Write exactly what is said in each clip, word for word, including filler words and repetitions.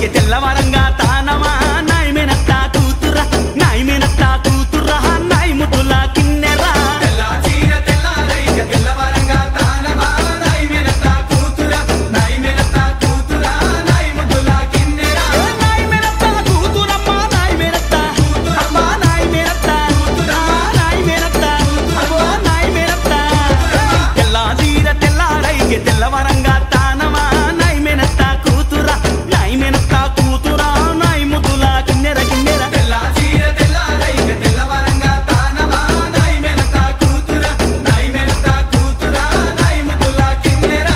రైగే తెల్లవరంగా తానమా నాయ్ మెనత్తా కూతురా నాయ్ మెనత్తా కూతురా నాయ్ ముద్దుల కిన్నెరా తెల్ల చీర తెల్ల రైగే తెల్లవరంగా తానమా నాయ్ మెనత్తా కూతురా నాయ్ మెనత్తా కూతురా నాయ్ ముద్దుల కిన్నెరా నాయ్ మెనత్తా కూతురమ్మ నాయ్ మెనత్తా కూతురమ్మ నాయ్ మెనత్తా కూతురా నాయ్ మెనత్తా అగో నాయ్ మెనత్తా తెల్ల చీర తెల్ల రైగే తెల్లవరంగా తానమా నాయ్ మెనత్తా కూతురా నాయ్ మెనత్తా కూతురా నాయ్ ముద్దుల కిన్నెర కిన్నెర తెల్ల చీర తెల్ల రైగే తెల్లవరంగా తానమా నాయ్ మెనత్తా కూతురా నాయ్ మెనత్తా కూతురా నాయ్ ముద్దుల కిన్నెరా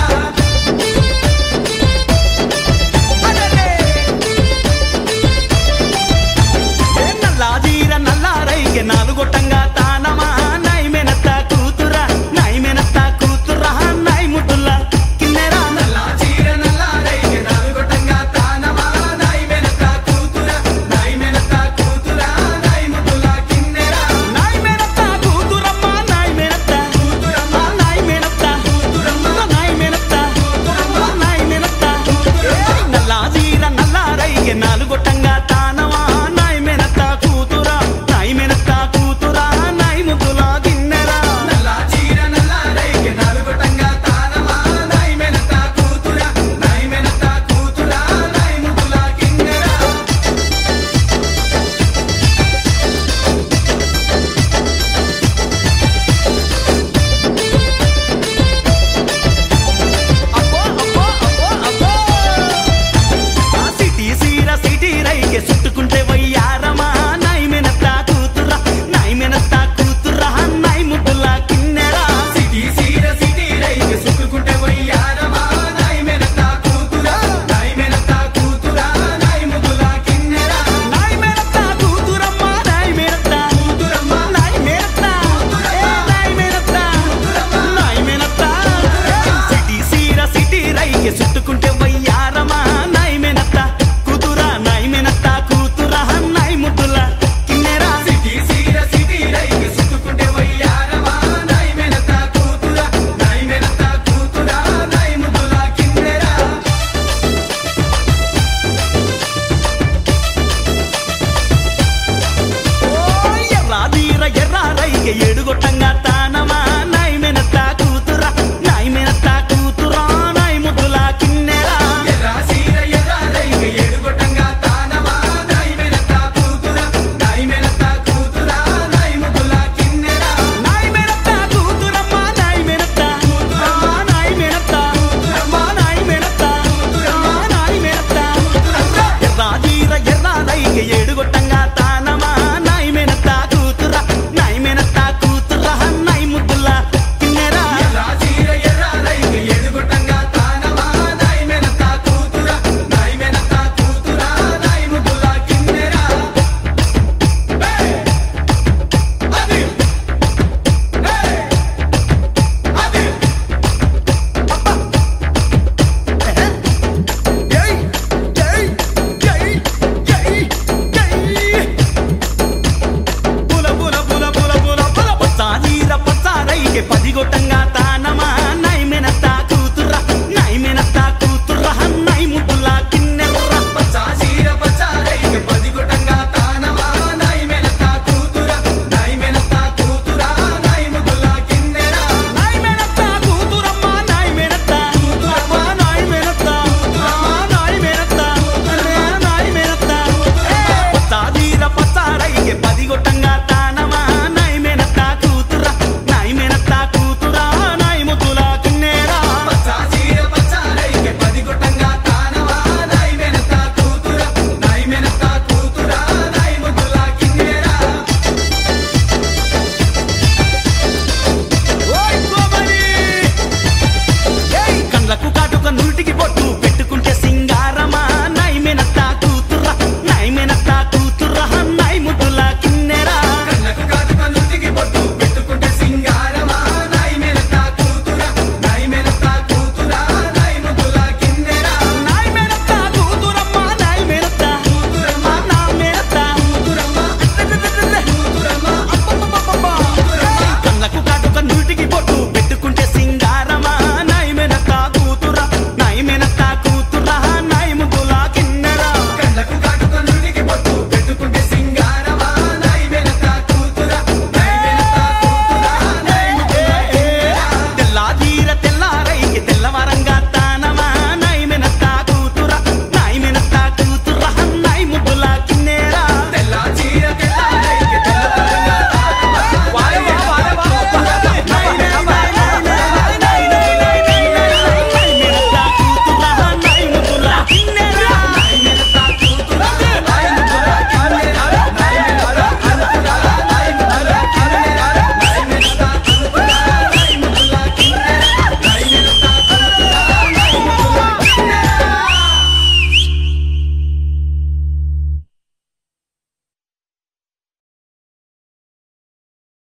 నల్లా జీర నల్లా రైగే నాలుగొట్టంగా తానమా నాయ్ మెనత్తా కూతురా నాయ్ మెనత్తా కూతురా నాయ్ ముద్దుల కిన్నెరా నల్ల చీర నల్ల రైగే నాలుగొట్టంగా తానమా నాయ్ మెనత్తా కూతురా నాయ్ మెనత్తా కూతురా నాయ్ ముద్దుల కిన్నెరా నాయ్ మెనత్తా కూతురమ్మ నాయ్ మెనత్తా కూతురమ్మ నాయ్ మెనత్తా కూతురమ్మ నాయ్ మెనత్తా నాయ్ మెనత్తా నల్లా జీర నల్లా రైగే నాలుగొట్టంగా తానమా నాయ్ మెనత్తా కూతురా నాయ్ మెనత్తా కూతురా నాయ్ ముద్దుల కిన్నెరా నల్ల చీర నల్ల రైగే నాలుగొట్టంగా తానమా నాయ్ మెనత్తా కూతురా నాయ్ మెనత్తా కూతురా నాయ్ ముద్దుల కిన్నెరా అబ్బో అబ్బో అబ్బో అబ్బో ఆ సిటీ సీర సిటీ రైగే చుట్టుకుంటే వయ్యారమా నాయ్ మెనత్తా కూతురా నాయ్ మెనత్తా కూతురా నాయ్ ముద్దుల కిన్నెరా సిటీ సీర సిటీ రైగే చుట్టుకుంటే వయ్యారమా నాయ్ మెనత్తా కూతురా నాయ్ మెనత్తా కూతురా నాయ్ ముద్దుల కిన్నెరా నాయ్ మెనత్తా కూతురమ్మ నాయ్ మెనత్తా కూతురమ్మ నాయ్ మెనత్తా ఏ నాయ్ మెనత్తా నాయ్ మెనత్తా సిటీ సీర సిటీ రైగే చుట్టుకుంటే వయ్యా